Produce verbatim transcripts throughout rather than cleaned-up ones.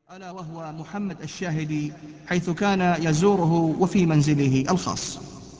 ألا وهو محمد الشاهدي، حيث كان يزوره وفي منزله الخاص.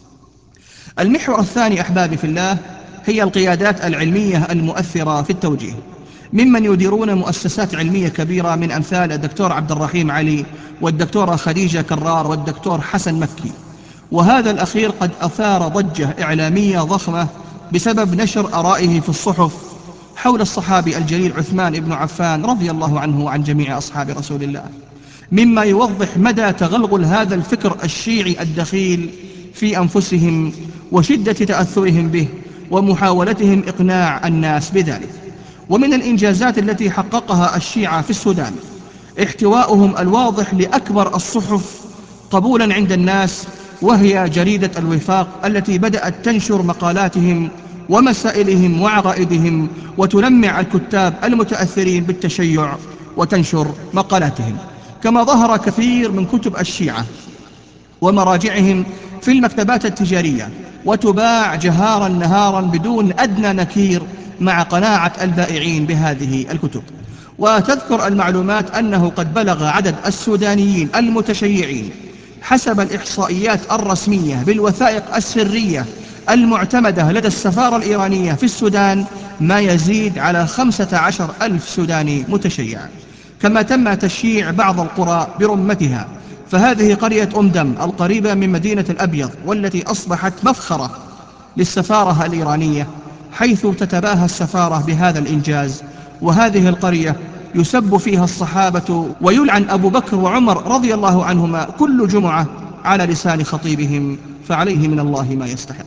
المحور الثاني أحبابي في الله هي القيادات العلمية المؤثرة في التوجيه، ممن يديرون مؤسسات علمية كبيرة من أمثال الدكتور عبد الرحيم علي والدكتورة خديجة كرار والدكتور حسن مكي، وهذا الأخير قد أثار ضجة إعلامية ضخمة بسبب نشر آرائه في الصحف حول الصحابي الجليل عثمان بن عفان رضي الله عنه وعن جميع أصحاب رسول الله، مما يوضح مدى تغلغل هذا الفكر الشيعي الدخيل في أنفسهم وشدة تأثرهم به ومحاولتهم إقناع الناس بذلك. ومن الإنجازات التي حققها الشيعة في السودان احتواؤهم الواضح لأكبر الصحف قبولا عند الناس، وهي جريدة الوفاق، التي بدأت تنشر مقالاتهم ومسائلهم وعقائدهم وتلمع الكتاب المتأثرين بالتشيع وتنشر مقالاتهم. كما ظهر كثير من كتب الشيعة ومراجعهم في المكتبات التجارية وتباع جهارا نهارا بدون أدنى نكير مع قناعة البائعين بهذه الكتب. وتذكر المعلومات أنه قد بلغ عدد السودانيين المتشيعين حسب الإحصائيات الرسمية بالوثائق السرية المعتمدة لدى السفارة الإيرانية في السودان ما يزيد على خمسة عشر ألف سوداني متشيع. كما تم تشييع بعض القرى برمتها، فهذه قرية أم دم القريبة من مدينة الأبيض والتي أصبحت مفخرة للسفارة الإيرانية، حيث تتباهى السفارة بهذا الإنجاز. وهذه القرية يسب فيها الصحابة ويلعن أبو بكر وعمر رضي الله عنهما كل جمعة على لسان خطيبهم، فعليه من الله ما يستحق.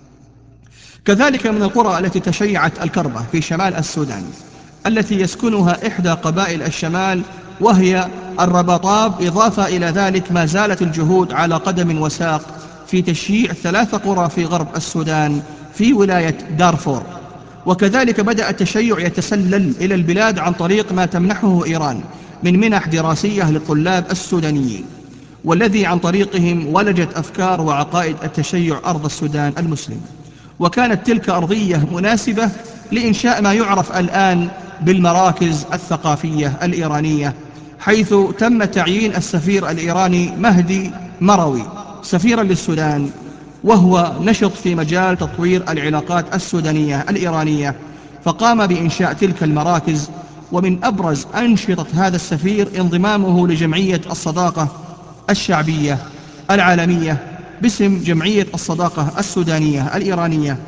كذلك من القرى التي تشيعت الكربة في شمال السودان، التي يسكنها إحدى قبائل الشمال وهي الرباطاب. إضافة إلى ذلك ما زالت الجهود على قدم وساق في تشييع ثلاث قرى في غرب السودان في ولاية دارفور. وكذلك بدأ التشيع يتسلل إلى البلاد عن طريق ما تمنحه إيران من منح دراسية للطلاب السودانيين، والذي عن طريقهم ولجت أفكار وعقائد التشيع أرض السودان المسلم. وكانت تلك أرضية مناسبة لإنشاء ما يعرف الآن بالمراكز الثقافية الإيرانية، حيث تم تعيين السفير الإيراني مهدي مروي سفيرا للسودان، وهو نشط في مجال تطوير العلاقات السودانية الإيرانية، فقام بإنشاء تلك المراكز. ومن أبرز أنشطة هذا السفير انضمامه لجمعية الصداقة الشعبية العالمية باسم جمعية الصداقة السودانية الإيرانية،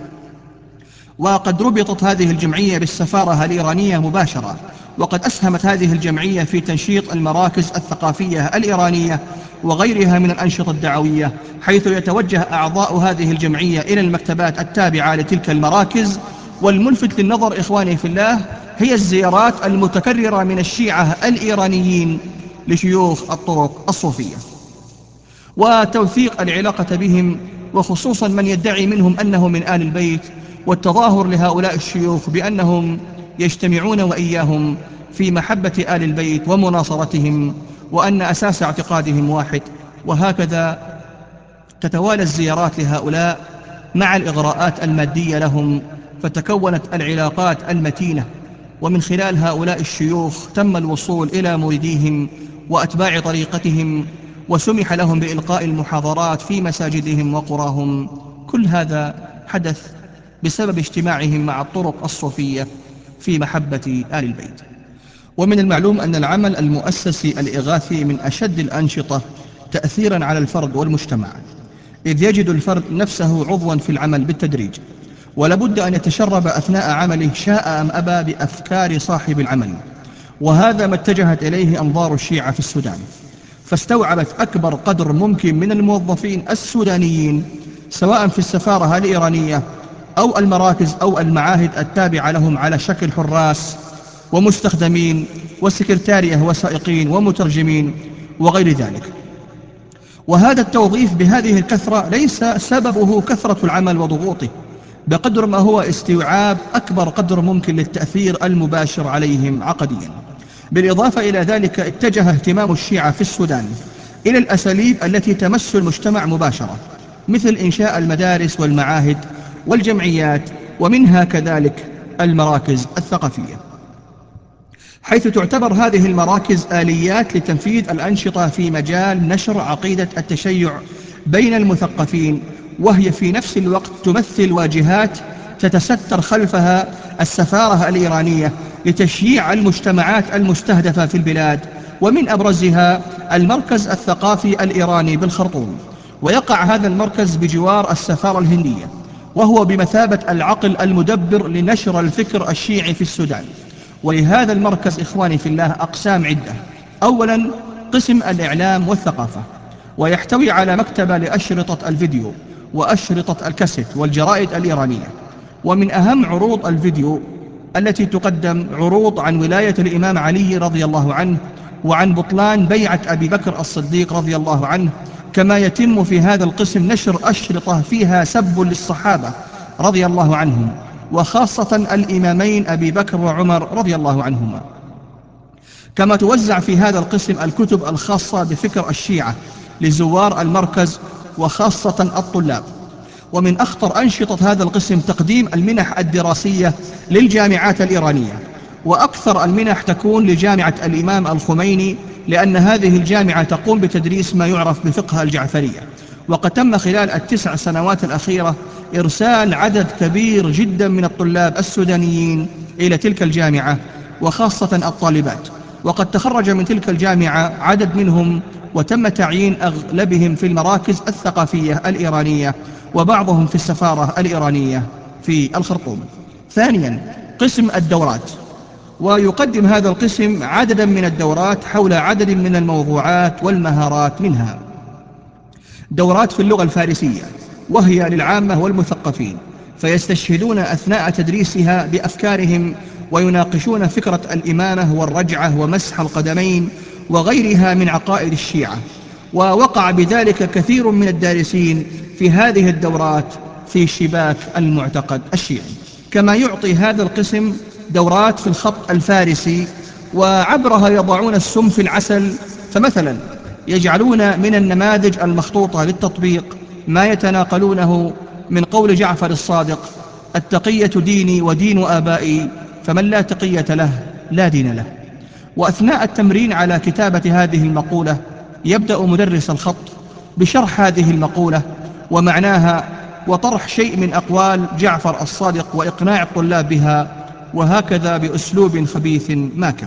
وقد ربطت هذه الجمعية بالسفارة الإيرانية مباشرة. وقد أسهمت هذه الجمعية في تنشيط المراكز الثقافية الإيرانية وغيرها من الأنشطة الدعوية، حيث يتوجه أعضاء هذه الجمعية إلى المكتبات التابعة لتلك المراكز. والملفت للنظر إخواني في الله هي الزيارات المتكررة من الشيعة الإيرانيين لشيوخ الطرق الصوفية وتوثيق العلاقة بهم، وخصوصا من يدعي منهم أنه من آل البيت، والتظاهر لهؤلاء الشيوخ بأنهم يجتمعون وإياهم في محبة آل البيت ومناصرتهم، وأن أساس اعتقادهم واحد. وهكذا تتوالى الزيارات لهؤلاء مع الإغراءات المادية لهم، فتكونت العلاقات المتينة، ومن خلال هؤلاء الشيوخ تم الوصول إلى مريديهم وأتباع طريقتهم، وسمح لهم بإلقاء المحاضرات في مساجدهم وقراهم. كل هذا حدث بسبب اجتماعهم مع الطرق الصوفية في محبة آل البيت. ومن المعلوم أن العمل المؤسسي الإغاثي من أشد الأنشطة تأثيرا على الفرد والمجتمع، إذ يجد الفرد نفسه عضوا في العمل بالتدريج، ولابد أن يتشرب أثناء عمله شاء أم أبى بأفكار صاحب العمل. وهذا ما اتجهت إليه أنظار الشيعة في السودان، فاستوعبت أكبر قدر ممكن من الموظفين السودانيين سواء في السفارة الإيرانية أو المراكز أو المعاهد التابعة لهم على شكل حراس ومستخدمين وسكرتارية وسائقين ومترجمين وغير ذلك. وهذا التوظيف بهذه الكثرة ليس سببه كثرة العمل وضغوطه، بقدر ما هو استيعاب أكبر قدر ممكن للتأثير المباشر عليهم عقديا. بالإضافة إلى ذلك اتجه اهتمام الشيعة في السودان إلى الأساليب التي تمس المجتمع مباشرة، مثل إنشاء المدارس والمعاهد والجمعيات، ومنها كذلك المراكز الثقافية، حيث تعتبر هذه المراكز آليات لتنفيذ الأنشطة في مجال نشر عقيدة التشيع بين المثقفين، وهي في نفس الوقت تمثل واجهات تتستر خلفها السفارة الإيرانية لتشييع المجتمعات المستهدفة في البلاد، ومن أبرزها المركز الثقافي الإيراني بالخرطوم. ويقع هذا المركز بجوار السفارة الهندية، وهو بمثابة العقل المدبر لنشر الفكر الشيعي في السودان. ولهذا المركز إخواني في الله أقسام عدة. أولا، قسم الإعلام والثقافة، ويحتوي على مكتبة لأشرطة الفيديو وأشرطة الكاسيت والجرائد الإيرانية. ومن أهم عروض الفيديو التي تقدم عروض عن ولاية الإمام علي رضي الله عنه، وعن بطلان بيعة أبي بكر الصديق رضي الله عنه. كما يتم في هذا القسم نشر أشرطة فيها سب للصحابة رضي الله عنهم، وخاصة الإمامين أبي بكر وعمر رضي الله عنهما. كما توزع في هذا القسم الكتب الخاصة بفكر الشيعة لزوار المركز وخاصة الطلاب. ومن أخطر أنشطة هذا القسم تقديم المنح الدراسية للجامعات الإيرانية، وأكثر المنح تكون لجامعة الإمام الخميني، لأن هذه الجامعة تقوم بتدريس ما يعرف بفقه الجعفرية. وقد تم خلال التسع سنوات الأخيرة إرسال عدد كبير جدا من الطلاب السودانيين إلى تلك الجامعة، وخاصة الطالبات. وقد تخرج من تلك الجامعة عدد منهم، وتم تعيين أغلبهم في المراكز الثقافية الإيرانية، وبعضهم في السفارة الإيرانية في الخرطوم. ثانيا، قسم الدورات، ويقدم هذا القسم عددا من الدورات حول عدد من الموضوعات والمهارات. منها دورات في اللغة الفارسية، وهي للعامة والمثقفين، فيستشهدون أثناء تدريسها بأفكارهم، ويناقشون فكرة الإمامة والرجعة ومسح القدمين وغيرها من عقائد الشيعة. ووقع بذلك كثير من الدارسين في هذه الدورات في شباك المعتقد الشيعي. كما يعطي هذا القسم دورات في الخط الفارسي، وعبرها يضعون السم في العسل. فمثلا يجعلون من النماذج المخطوطة للتطبيق ما يتناقلونه من قول جعفر الصادق: التقية ديني ودين آبائي، فمن لا تقية له لا دين له. وأثناء التمرين على كتابة هذه المقولة يبدأ مدرس الخط بشرح هذه المقولة ومعناها، وطرح شيء من أقوال جعفر الصادق وإقناع الطلاب بها، وهكذا بأسلوب خبيث ماكر.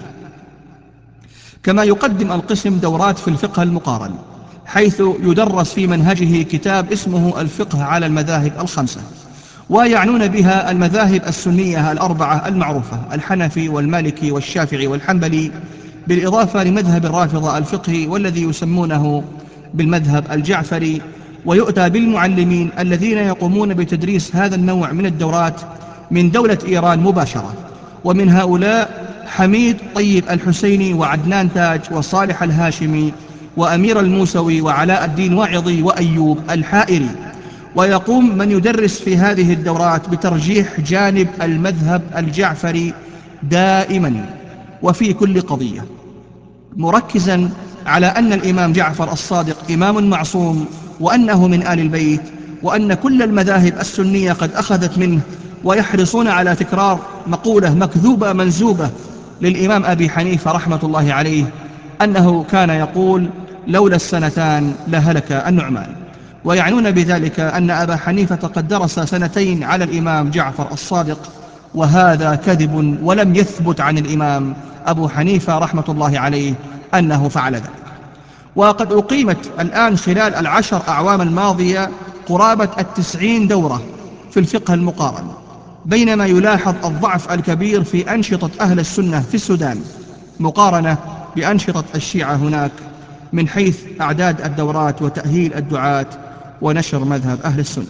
كما يقدم القسم دورات في الفقه المقارن، حيث يدرس في منهجه كتاب اسمه الفقه على المذاهب الخمسة، ويعنون بها المذاهب السنية الأربعة المعروفة: الحنفي والمالكي والشافعي والحنبلي، بالإضافة لمذهب الرافضة الفقهي والذي يسمونه بالمذهب الجعفري. ويؤتى بالمعلمين الذين يقومون بتدريس هذا النوع من الدورات من دولة إيران مباشرة، ومن هؤلاء حميد طيب الحسيني وعدنان تاج وصالح الهاشمي وأمير الموسوي وعلاء الدين واعظي وأيوب الحائري. ويقوم من يدرس في هذه الدورات بترجيح جانب المذهب الجعفري دائما وفي كل قضية، مركزا على أن الإمام جعفر الصادق إمام معصوم، وأنه من آل البيت، وأن كل المذاهب السنية قد أخذت منه. ويحرصون على تكرار مقولة مكذوبة منزوبة للإمام أبي حنيفة رحمة الله عليه، أنه كان يقول: لولا السنتان لهلك النعمان. ويعنون بذلك أن أبا حنيفة قد درس سنتين على الإمام جعفر الصادق، وهذا كذب، ولم يثبت عن الإمام أبو حنيفة رحمة الله عليه أنه فعل ذلك. وقد أقيمت الآن خلال العشر أعوام الماضية قرابة التسعين دورة في الفقه المقارن، بينما يلاحظ الضعف الكبير في أنشطة أهل السنة في السودان مقارنة بأنشطة الشيعة هناك، من حيث أعداد الدورات وتأهيل الدعاة ونشر مذهب أهل السنة.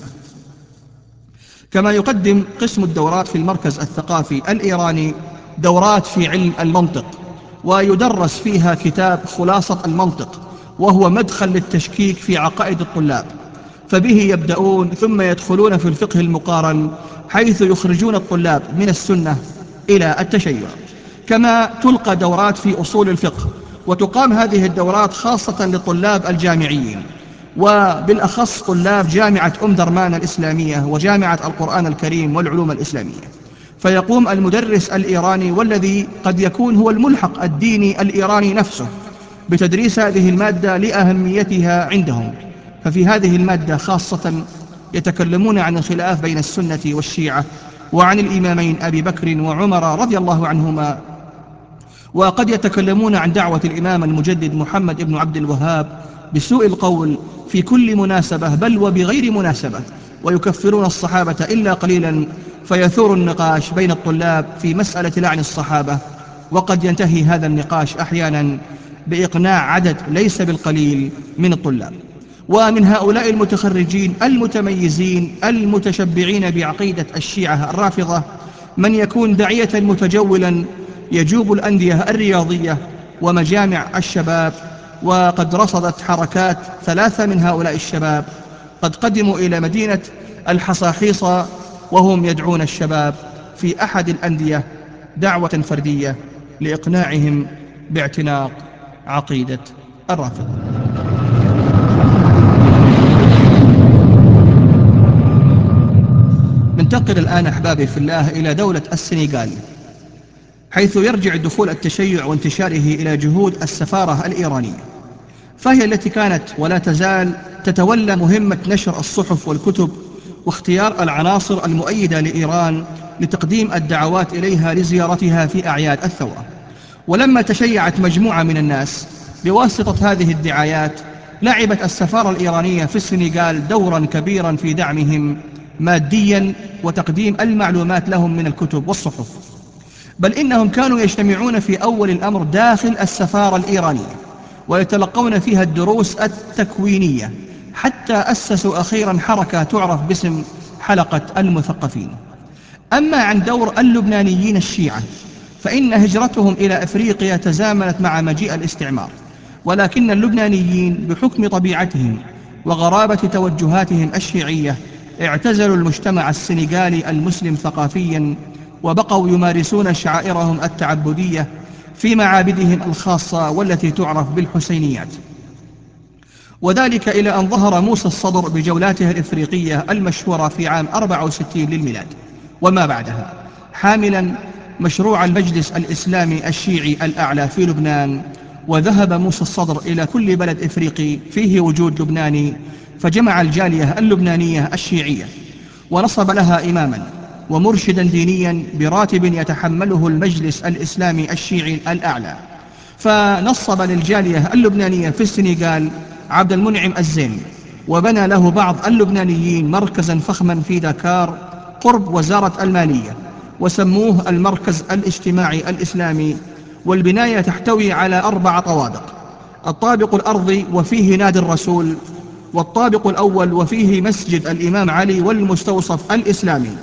كما يقدم قسم الدورات في المركز الثقافي الإيراني دورات في علم المنطق، ويدرس فيها كتاب خلاصة المنطق، وهو مدخل للتشكيك في عقائد الطلاب، فبه يبدأون ثم يدخلون في الفقه المقارن، حيث يخرجون الطلاب من السنة إلى التشيع. كما تلقى دورات في أصول الفقه، وتقام هذه الدورات خاصة للطلاب الجامعيين، وبالأخص طلاب جامعة أم درمان الإسلامية وجامعة القرآن الكريم والعلوم الإسلامية. فيقوم المدرس الإيراني، والذي قد يكون هو الملحق الديني الإيراني نفسه، بتدريس هذه المادة لأهميتها عندهم. ففي هذه المادة خاصة يتكلمون عن الخلاف بين السنة والشيعة، وعن الإمامين أبي بكر وعمر رضي الله عنهما، وقد يتكلمون عن دعوة الإمام المجدد محمد بن عبد الوهاب بسوء القول في كل مناسبة، بل وبغير مناسبة، ويكفرون الصحابة إلا قليلا، فيثور النقاش بين الطلاب في مسألة لعن الصحابة، وقد ينتهي هذا النقاش أحيانا بإقناع عدد ليس بالقليل من الطلاب. ومن هؤلاء المتخرجين المتميزين المتشبعين بعقيدة الشيعة الرافضة من يكون داعية متجولا يجوب الأندية الرياضية ومجامع الشباب. وقد رصدت حركات ثلاثة من هؤلاء الشباب قد قدموا إلى مدينة الحصاحيصة، وهم يدعون الشباب في أحد الأندية دعوة فردية لإقناعهم باعتناق عقيدة الرافضة. ننتقل الآن أحبابي في الله إلى دولة السنغال، حيث يرجع دخول التشيع وانتشاره إلى جهود السفارة الإيرانية، فهي التي كانت ولا تزال تتولى مهمة نشر الصحف والكتب واختيار العناصر المؤيدة لإيران لتقديم الدعوات إليها لزيارتها في أعياد الثورة. ولما تشيعت مجموعة من الناس بواسطة هذه الدعايات، لعبت السفارة الإيرانية في السنغال دورا كبيرا في دعمهم ماديا وتقديم المعلومات لهم من الكتب والصحف، بل إنهم كانوا يجتمعون في أول الأمر داخل السفارة الإيرانية ويتلقون فيها الدروس التكوينية، حتى أسسوا أخيرا حركة تعرف باسم حلقة المثقفين. أما عن دور اللبنانيين الشيعة، فإن هجرتهم إلى أفريقيا تزامنت مع مجيء الاستعمار، ولكن اللبنانيين بحكم طبيعتهم وغرابة توجهاتهم الشيعية اعتزلوا المجتمع السنغالي المسلم ثقافيا، وبقوا يمارسون شعائرهم التعبدية في معابدهم الخاصة والتي تعرف بالحسينيات، وذلك إلى أن ظهر موسى الصدر بجولاته الإفريقية المشهورة في عام أربعة وستين للميلاد وما بعدها، حاملا مشروع المجلس الإسلامي الشيعي الأعلى في لبنان. وذهب موسى الصدر إلى كل بلد إفريقي فيه وجود لبناني، فجمع الجالية اللبنانية الشيعية ونصب لها إماما ومرشدا دينيا براتب يتحمله المجلس الإسلامي الشيعي الأعلى. فنصب للجالية اللبنانية في السنغال عبد المنعم الزين، وبنى له بعض اللبنانيين مركزا فخما في داكار قرب وزارة المالية، وسموه المركز الاجتماعي الإسلامي. والبناية تحتوي على أربع طوابق: الطابق الأرضي وفيه نادي الرسول، والطابق الأول وفيه مسجد الإمام علي والمستوصف الإسلامي،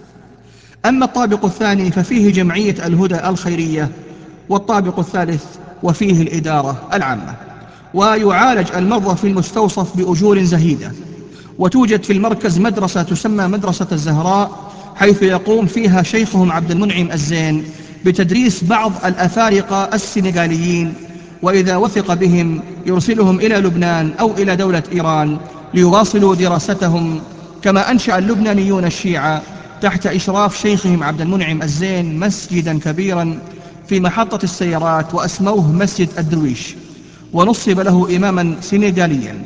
أما الطابق الثاني ففيه جمعية الهدى الخيرية، والطابق الثالث وفيه الإدارة العامة. ويعالج المرضى في المستوصف بأجور زهيدة. وتوجد في المركز مدرسة تسمى مدرسة الزهراء، حيث يقوم فيها شيخهم عبد المنعم الزين بتدريس بعض الأفارقة السنغاليين، وإذا وثق بهم يرسلهم إلى لبنان أو إلى دولة إيران ليواصلوا دراستهم. كما أنشأ اللبنانيون الشيعة تحت إشراف شيخهم عبد المنعم الزين مسجدا كبيرا في محطة السيارات وأسموه مسجد الدرويش، ونصب له إماما سنغاليا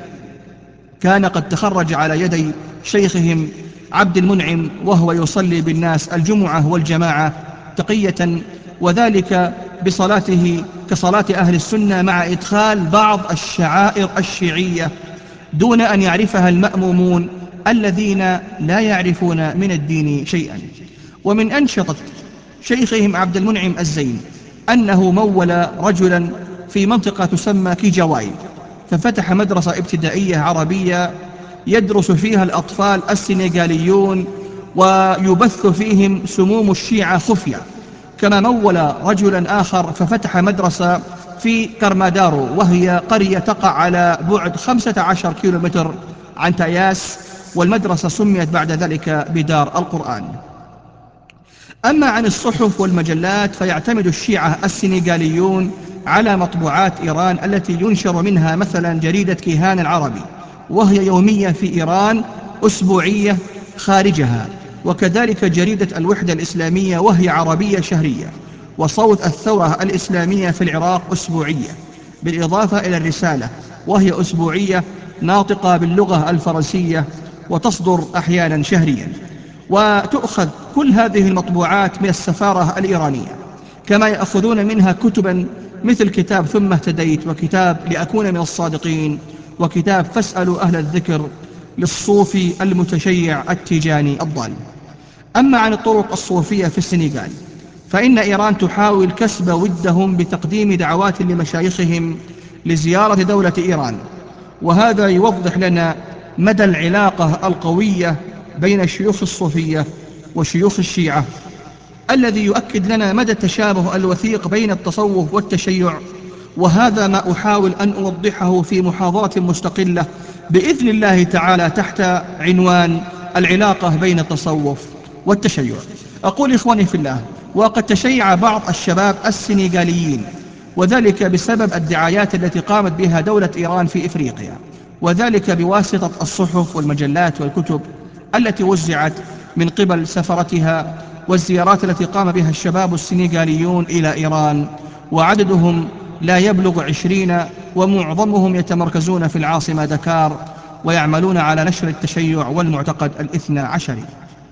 كان قد تخرج على يدي شيخهم عبد المنعم، وهو يصلي بالناس الجمعة والجماعة تقية، وذلك بصلاته كصلاة أهل السنة مع إدخال بعض الشعائر الشيعية دون أن يعرفها المأمومون الذين لا يعرفون من الدين شيئا. ومن أنشطة شيخهم عبد المنعم الزين أنه مول رجلا في منطقة تسمى كيجاواي، ففتح مدرسة ابتدائية عربية يدرس فيها الأطفال السنغاليون ويبث فيهم سموم الشيعة خفية. كما مول رجلا آخر ففتح مدرسة في كرمادارو، وهي قرية تقع على بعد خمسة عشر كيلومتر عن تاياس، والمدرسة سميت بعد ذلك بدار القرآن. أما عن الصحف والمجلات فيعتمد الشيعة السنغاليون على مطبوعات إيران التي ينشر منها مثلا جريدة كيهان العربي، وهي يومية في إيران، أسبوعية خارجها، وكذلك جريدة الوحدة الإسلامية وهي عربية شهرية، وصوت الثورة الإسلامية في العراق أسبوعية، بالإضافة إلى الرسالة وهي أسبوعية ناطقة باللغة الفرنسية وتصدر أحيانا شهريا. وتؤخذ كل هذه المطبوعات من السفارة الإيرانية، كما يأخذون منها كتبا مثل كتاب ثم اهتديت، وكتاب لأكون من الصادقين، وكتاب فاسألوا أهل الذكر للصوفي المتشيع التيجاني الضال. أما عن الطرق الصوفية في السنغال، فإن إيران تحاول كسب ودهم بتقديم دعوات لمشايخهم لزيارة دولة إيران، وهذا يوضح لنا مدى العلاقة القوية بين الشيوخ الصوفية وشيوخ الشيعة، الذي يؤكد لنا مدى التشابه الوثيق بين التصوف والتشيع. وهذا ما أحاول أن أوضحه في محاضرة مستقلة بإذن الله تعالى تحت عنوان العلاقة بين التصوف والتشيع. أقول إخواني في الله، وقد تشيع بعض الشباب السنغاليين، وذلك بسبب الدعايات التي قامت بها دولة إيران في إفريقيا، وذلك بواسطة الصحف والمجلات والكتب التي وزعت من قبل سفرتها، والزيارات التي قام بها الشباب السنغاليون إلى إيران، وعددهم لا يبلغ عشرين، ومعظمهم يتمركزون في العاصمة دكار، ويعملون على نشر التشيع والمعتقد الاثنى عشري.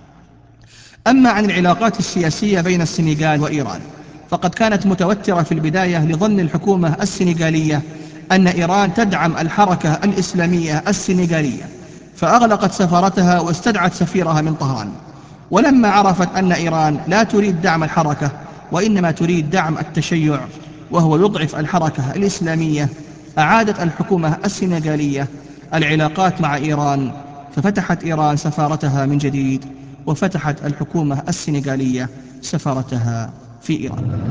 أما عن العلاقات السياسية بين السنغال وإيران، فقد كانت متوترة في البداية لظن الحكومة السنغالية أن إيران تدعم الحركة الإسلامية السنغالية، فأغلقت سفارتها واستدعت سفيرها من طهران. ولما عرفت أن إيران لا تريد دعم الحركة وإنما تريد دعم التشيع وهو يضعف الحركة الإسلامية، أعادت الحكومة السنغالية العلاقات مع إيران، ففتحت إيران سفارتها من جديد، وفتحت الحكومة السنغالية سفارتها في إيران.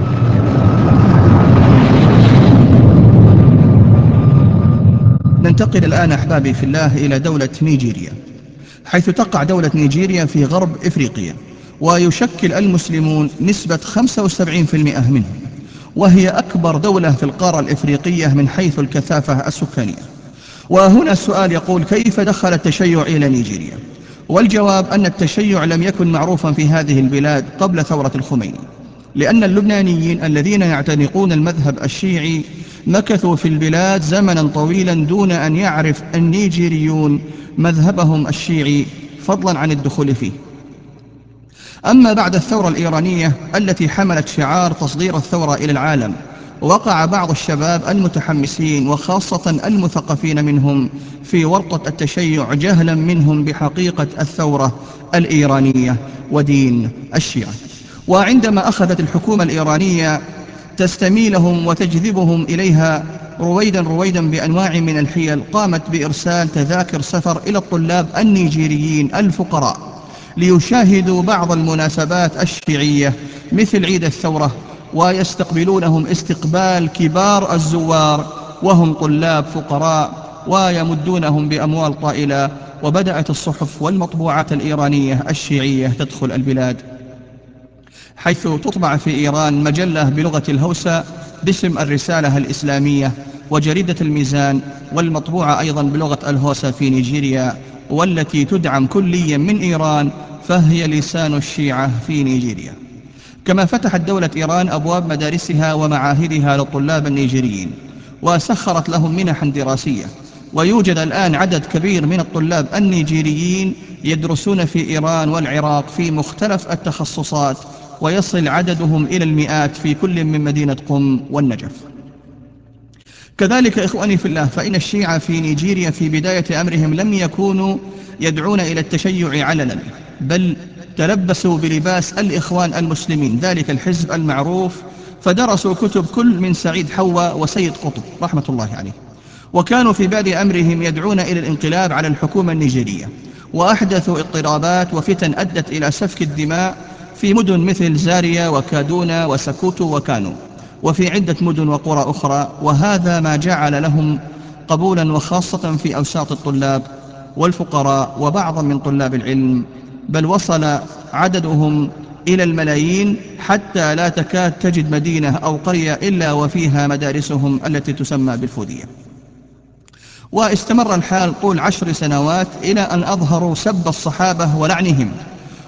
ننتقل الآن أحبابي في الله إلى دولة نيجيريا، حيث تقع دولة نيجيريا في غرب إفريقيا، ويشكل المسلمون نسبة خمسة وسبعين بالمئة منهم، وهي أكبر دولة في القارة الإفريقية من حيث الكثافة السكانية. وهنا السؤال يقول: كيف دخل التشيع إلى نيجيريا؟ والجواب أن التشيع لم يكن معروفا في هذه البلاد قبل ثورة الخميني، لأن اللبنانيين الذين يعتنقون المذهب الشيعي مكثوا في البلاد زمنا طويلا دون أن يعرف النيجيريون مذهبهم الشيعي، فضلا عن الدخول فيه. أما بعد الثورة الإيرانية التي حملت شعار تصدير الثورة إلى العالم، وقع بعض الشباب المتحمسين وخاصة المثقفين منهم في ورطة التشيع جهلا منهم بحقيقة الثورة الإيرانية ودين الشيعة. وعندما أخذت الحكومة الإيرانية تستميلهم وتجذبهم إليها رويدا رويدا بأنواع من الحيل، قامت بإرسال تذاكر سفر إلى الطلاب النيجيريين الفقراء ليشاهدوا بعض المناسبات الشيعية مثل عيد الثورة، ويستقبلونهم استقبال كبار الزوار وهم طلاب فقراء، ويمدونهم بأموال طائلة. وبدأت الصحف والمطبوعات الإيرانية الشيعية تدخل البلاد، حيث تطبع في إيران مجلة بلغة الهوسة باسم الرسالة الإسلامية، وجريدة الميزان، والمطبوعة أيضا بلغة الهوسة في نيجيريا، والتي تدعم كليا من إيران، فهي لسان الشيعة في نيجيريا. كما فتحت دولة إيران أبواب مدارسها ومعاهدها للطلاب النيجيريين، وسخرت لهم منحا دراسية، ويوجد الآن عدد كبير من الطلاب النيجيريين يدرسون في إيران والعراق في مختلف التخصصات، ويصل عددهم إلى المئات في كل من مدينة قم والنجف. كذلك إخواني في الله، فإن الشيعة في نيجيريا في بداية أمرهم لم يكونوا يدعون إلى التشيع علنا، بل تلبسوا بلباس الإخوان المسلمين، ذلك الحزب المعروف، فدرسوا كتب كل من سعيد حوا وسيد قطب رحمة الله عليه، وكانوا في بادئ أمرهم يدعون إلى الانقلاب على الحكومة النيجيرية، وأحدثوا اضطرابات وفتن أدت إلى سفك الدماء في مدن مثل زاريا وكادونا وسكوتو وكانو، وفي عدة مدن وقرى أخرى. وهذا ما جعل لهم قبولا، وخاصة في أوساط الطلاب والفقراء وبعضا من طلاب العلم، بل وصل عددهم إلى الملايين، حتى لا تكاد تجد مدينة أو قرية إلا وفيها مدارسهم التي تسمى بالفودية. واستمر الحال طول عشر سنوات إلى أن أظهروا سب الصحابة ولعنهم،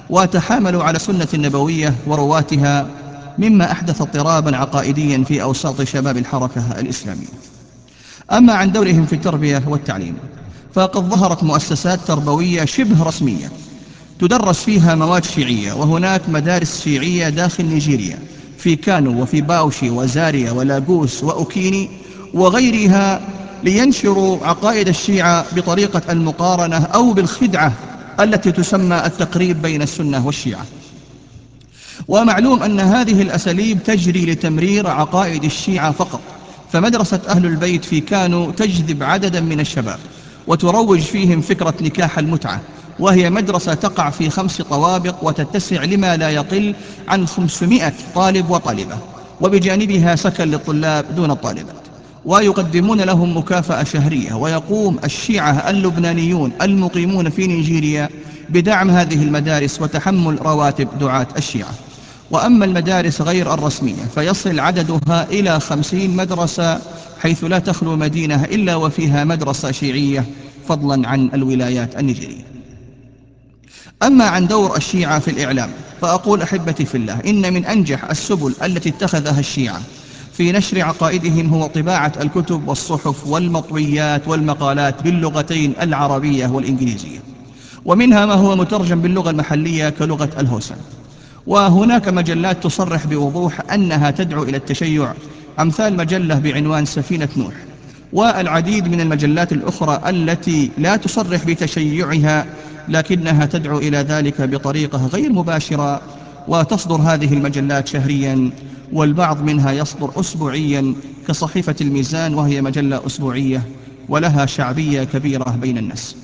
وتحاملوا على السنة النبوية ورواتها، مما أحدث اضطرابا عقائديا في أوساط شباب الحركة الإسلامية. أما عن دورهم في التربية والتعليم، فقد ظهرت مؤسسات تربوية شبه رسمية تدرس فيها مواد شيعية، وهناك مدارس شيعية داخل نيجيريا في كانو وفي باوشي وزاريا ولاغوس وأوكيني وغيرها، لينشروا عقائد الشيعة بطريقة المقارنة أو بالخدعة التي تسمى التقريب بين السنة والشيعة. ومعلوم أن هذه الأساليب تجري لتمرير عقائد الشيعة فقط. فمدرسة أهل البيت في كانو تجذب عددا من الشباب وتروج فيهم فكرة نكاح المتعة، وهي مدرسة تقع في خمس طوابق وتتسع لما لا يقل عن خمسمائة طالب وطالبة، وبجانبها سكن للطلاب دون الطالبات، ويقدمون لهم مكافأة شهرية. ويقوم الشيعة اللبنانيون المقيمون في نيجيريا بدعم هذه المدارس وتحمل رواتب دعاة الشيعة. وأما المدارس غير الرسمية فيصل عددها إلى خمسين مدرسة، حيث لا تخلو مدينة إلا وفيها مدرسة شيعية، فضلا عن الولايات النيجيرية. أما عن دور الشيعة في الإعلام، فأقول أحبتي في الله، إن من أنجح السبل التي اتخذها الشيعة في نشر عقائدهم هو طباعة الكتب والصحف والمطويات والمقالات باللغتين العربية والإنجليزية، ومنها ما هو مترجم باللغة المحلية كلغة الهوسا. وهناك مجلات تصرح بوضوح أنها تدعو إلى التشيع، أمثال مجلة بعنوان سفينة نوح، والعديد من المجلات الأخرى التي لا تصرح بتشيعها لكنها تدعو إلى ذلك بطريقة غير مباشرة. وتصدر هذه المجلات شهريا، والبعض منها يصدر أسبوعيا كصحيفة الميزان، وهي مجلة أسبوعية ولها شعبية كبيرة بين الناس.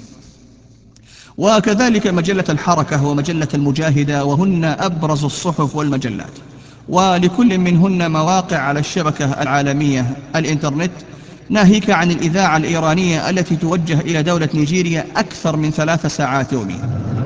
وكذلك مجلة الحركة ومجلة المجاهدة، وهن أبرز الصحف والمجلات، ولكل منهن مواقع على الشبكة العالمية الإنترنت، ناهيك عن الإذاعة الإيرانية التي توجه إلى دولة نيجيريا أكثر من ثلاث ساعات يوميا.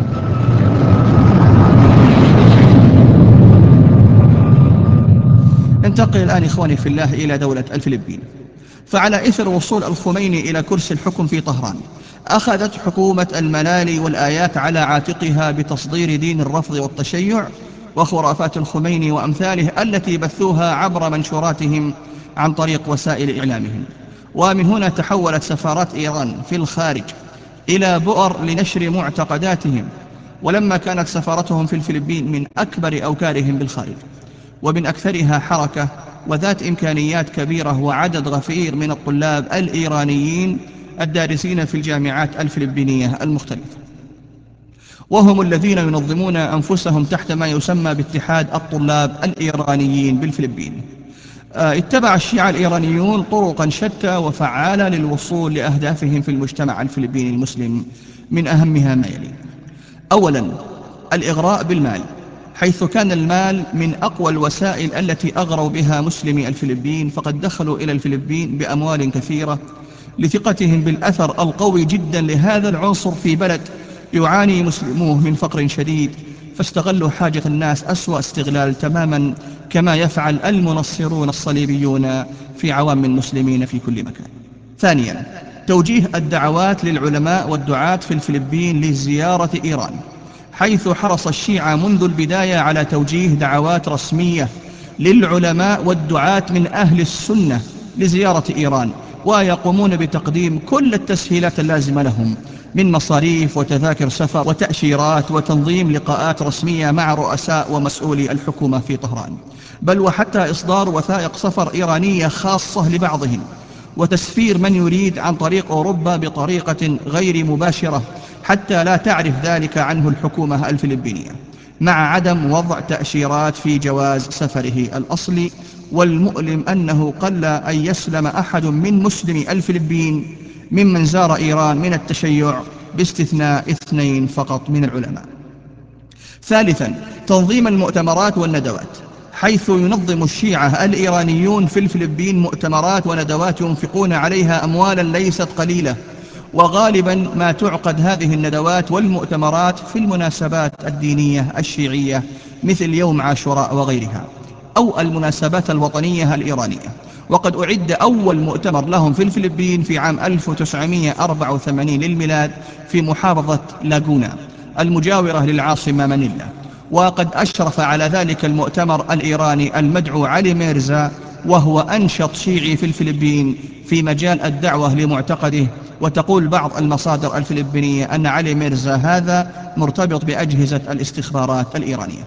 انتقل الآن إخواني في الله إلى دولة الفلبين. فعلى إثر وصول الخميني إلى كرسي الحكم في طهران، أخذت حكومة الملالي والآيات على عاتقها بتصدير دين الرفض والتشيع وخرافات الخميني وأمثاله التي بثوها عبر منشوراتهم عن طريق وسائل إعلامهم. ومن هنا تحولت سفارات إيران في الخارج إلى بؤر لنشر معتقداتهم. ولما كانت سفارتهم في الفلبين من أكبر أوكارهم بالخارج ومن أكثرها حركة وذات إمكانيات كبيرة وعدد غفير من الطلاب الإيرانيين الدارسين في الجامعات الفلبينية المختلفة، وهم الذين ينظمون أنفسهم تحت ما يسمى باتحاد الطلاب الإيرانيين بالفلبين. آه، اتبع الشيعة الإيرانيون طرقا شتى وفعالة للوصول لأهدافهم في المجتمع الفلبيني المسلم، من أهمها ما يلي: أولا، الإغراء بالمال، حيث كان المال من أقوى الوسائل التي أغروا بها مسلمي الفلبين، فقد دخلوا إلى الفلبين بأموال كثيرة لثقتهم بالأثر القوي جدا لهذا العنصر في بلد يعاني مسلموه من فقر شديد، فاستغلوا حاجة الناس أسوأ استغلال تماما، كما يفعل المنصرون الصليبيون في عوام المسلمين في كل مكان. ثانيا، توجيه الدعوات للعلماء والدعاة في الفلبين لزيارة إيران، حيث حرص الشيعة منذ البداية على توجيه دعوات رسمية للعلماء والدعاة من أهل السنة لزيارة إيران، ويقومون بتقديم كل التسهيلات اللازمة لهم من مصاريف وتذاكر سفر وتأشيرات وتنظيم لقاءات رسمية مع رؤساء ومسؤولي الحكومة في طهران، بل وحتى إصدار وثائق سفر إيرانية خاصة لبعضهم، وتسفير من يريد عن طريق أوروبا بطريقة غير مباشرة حتى لا تعرف ذلك عنه الحكومة الفلبينية، مع عدم وضع تأشيرات في جواز سفره الأصلي. والمؤلم أنه قل أن يسلم أحد من مسلمي الفلبين ممن زار إيران من التشيع، باستثناء اثنين فقط من العلماء. ثالثا، تنظيم المؤتمرات والندوات، حيث ينظم الشيعة الإيرانيون في الفلبين مؤتمرات وندوات ينفقون عليها أموالا ليست قليلة، وغالبا ما تعقد هذه الندوات والمؤتمرات في المناسبات الدينية الشيعية مثل يوم عاشوراء وغيرها، أو المناسبات الوطنية الإيرانية. وقد أعد أول مؤتمر لهم في الفلبين في عام ألف وتسعمائة وأربعة وثمانين للميلاد في محافظة لاغونا، المجاورة للعاصمة مانيلا. وقد أشرف على ذلك المؤتمر الإيراني المدعو علي ميرزا، وهو أنشط شيعي في الفلبين في مجال الدعوة لمعتقده. وتقول بعض المصادر الفلبينية أن علي ميرزا هذا مرتبط بأجهزة الاستخبارات الإيرانية.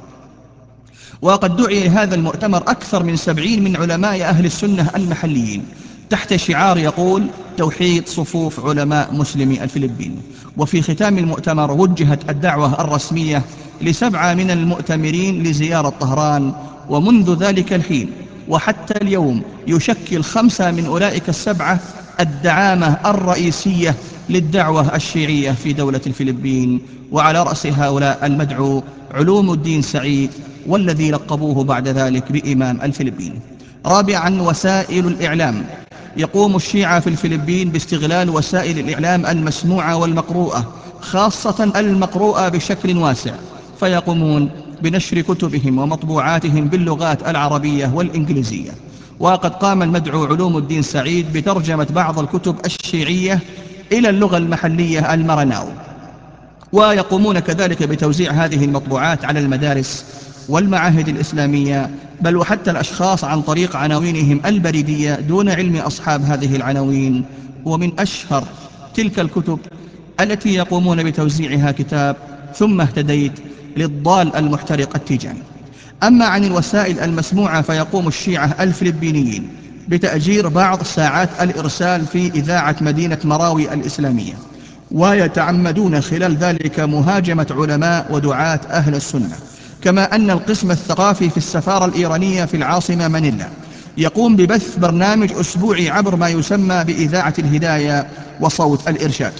وقد دعي لهذا المؤتمر أكثر من سبعين من علماء أهل السنة المحليين تحت شعار يقول توحيد صفوف علماء مسلمي الفلبين. وفي ختام المؤتمر وجهت الدعوة الرسمية لسبعة من المؤتمرين لزيارة طهران، ومنذ ذلك الحين وحتى اليوم يشكل خمسة من أولئك السبعة الدعامة الرئيسية للدعوة الشيعية في دولة الفلبين، وعلى رأس هؤلاء المدعو علوم الدين سعيد، والذي لقبوه بعد ذلك بإمام الفلبين. رابعا، وسائل الإعلام. يقوم الشيعة في الفلبين باستغلال وسائل الإعلام المسموعة والمقروءة، خاصة المقروءة بشكل واسع، فيقومون بنشر كتبهم ومطبوعاتهم باللغات العربية والإنجليزية. وقد قام المدعو علوم الدين سعيد بترجمة بعض الكتب الشيعية إلى اللغة المحلية المرناو، ويقومون كذلك بتوزيع هذه المطبوعات على المدارس والمعاهد الإسلامية، بل وحتى الأشخاص عن طريق عناوينهم البريدية دون علم أصحاب هذه العناوين. ومن أشهر تلك الكتب التي يقومون بتوزيعها كتاب ثم اهتديت للضال المحترق التيجاني. أما عن الوسائل المسموعة فيقوم الشيعة الفلبينيين بتأجير بعض ساعات الإرسال في إذاعة مدينة مراوي الإسلامية، ويتعمدون خلال ذلك مهاجمة علماء ودعاة أهل السنة. كما أن القسم الثقافي في السفارة الإيرانية في العاصمة مانيلا يقوم ببث برنامج أسبوعي عبر ما يسمى بإذاعة الهداية وصوت الإرشاد،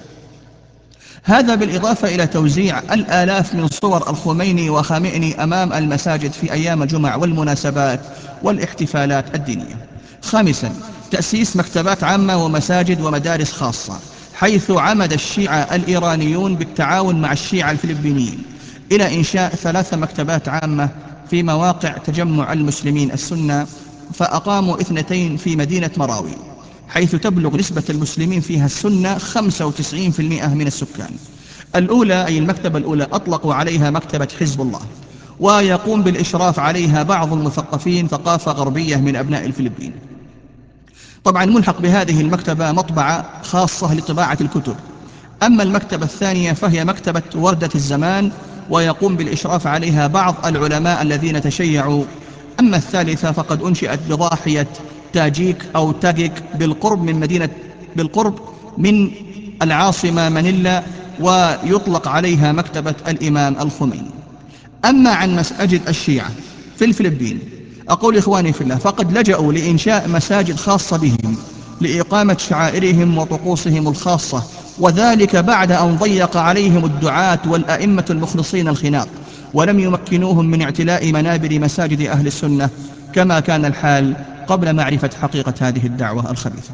هذا بالإضافة إلى توزيع الآلاف من صور الخميني وخامئني أمام المساجد في أيام الجمع والمناسبات والاحتفالات الدينية. خامسا، تأسيس مكتبات عامة ومساجد ومدارس خاصة، حيث عمد الشيعة الإيرانيون بالتعاون مع الشيعة الفلبينيين إلى إنشاء ثلاث مكتبات عامة في مواقع تجمع المسلمين السنة، فأقاموا اثنتين في مدينة مراوي حيث تبلغ نسبة المسلمين فيها السنة خمسة وتسعين بالمئة من السكان. الأولى أي المكتبة الأولى أطلقوا عليها مكتبة حزب الله، ويقوم بالإشراف عليها بعض المثقفين ثقافة غربية من أبناء الفلبين. طبعا ملحق بهذه المكتبة مطبعة خاصة لطباعة الكتب. أما المكتبة الثانية فهي مكتبة وردة الزمان، ويقوم بالإشراف عليها بعض العلماء الذين تشيعوا. أما الثالثة فقد أنشئت بضاحية تاجيك أو تاجيك بالقرب من مدينة بالقرب من العاصمة مانيلا، ويطلق عليها مكتبة الإمام الخميني. أما عن مساجد الشيعة في الفلبين، أقول إخواني في الله فقد لجأوا لإنشاء مساجد خاصة بهم لإقامة شعائرهم وطقوسهم الخاصة، وذلك بعد أن ضيق عليهم الدعاة والأئمة المخلصين الخناق، ولم يمكنوهم من اعتلاء منابر مساجد أهل السنة كما كان الحال قبل معرفة حقيقة هذه الدعوة الخبيثة.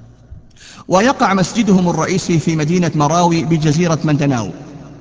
ويقع مسجدهم الرئيسي في مدينة مراوي بجزيرة مندناو،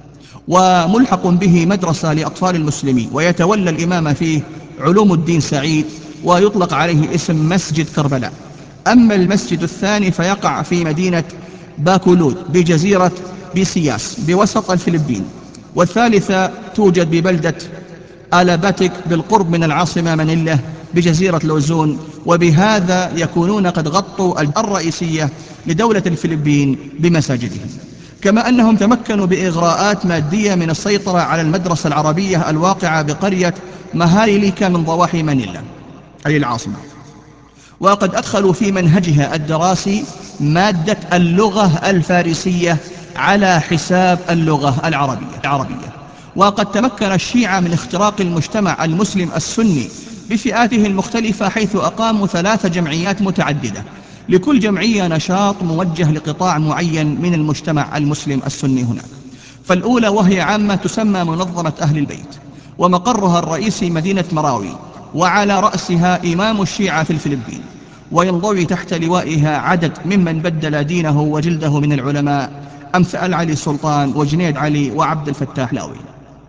وملحق به مدرسة لأطفال المسلمين، ويتولى الإمام فيه علوم الدين سعيد، ويطلق عليه اسم مسجد كربلاء. أما المسجد الثاني فيقع في مدينة باكولود بجزيرة بيسياس بوسط الفلبين، والثالثة توجد ببلدة آلاباتيك بالقرب من العاصمة مانيلا بجزيرة لوزون. وبهذا يكونون قد غطوا الرئيسية لدولة الفلبين بمساجدهم. كما أنهم تمكنوا بإغراءات مادية من السيطرة على المدرسة العربية الواقعة بقرية مهاريليكا من ضواحي مانيلا أي العاصمة، وقد أدخلوا في منهجها الدراسي مادة اللغة الفارسية على حساب اللغة العربية. وقد تمكن الشيعة من اختراق المجتمع المسلم السني بفئاته المختلفة، حيث أقاموا ثلاث جمعيات متعددة لكل جمعية نشاط موجه لقطاع معين من المجتمع المسلم السني هناك. فالأولى وهي عامة تسمى منظمة أهل البيت، ومقرها الرئيسي مدينة مراوي، وعلى رأسها إمام الشيعة في الفلبين، وينضوي تحت لوائها عدد ممن بدل دينه وجلده من العلماء أمثال علي سلطان وجنيد علي وعبد الفتاح لاوي.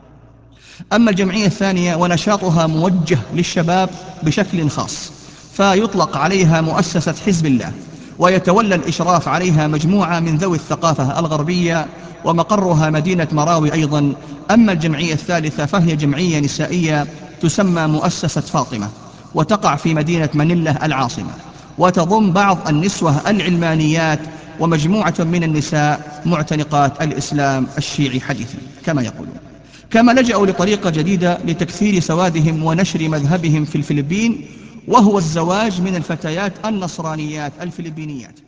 أما الجمعية الثانية ونشاطها موجه للشباب بشكل خاص، فيطلق عليها مؤسسة حزب الله، ويتولى الإشراف عليها مجموعة من ذوي الثقافة الغربية ومقرها مدينة مراوي أيضا. أما الجمعية الثالثة فهي جمعية نسائية تسمى مؤسسة فاطمة، وتقع في مدينة مانيلا العاصمة، وتضم بعض النسوة العلمانيات ومجموعة من النساء معتنقات الإسلام الشيعي حديثا كما يقولون. كما لجأوا لطريقة جديدة لتكثير سوادهم ونشر مذهبهم في الفلبين، وهو الزواج من الفتيات النصرانيات الفلبينيات.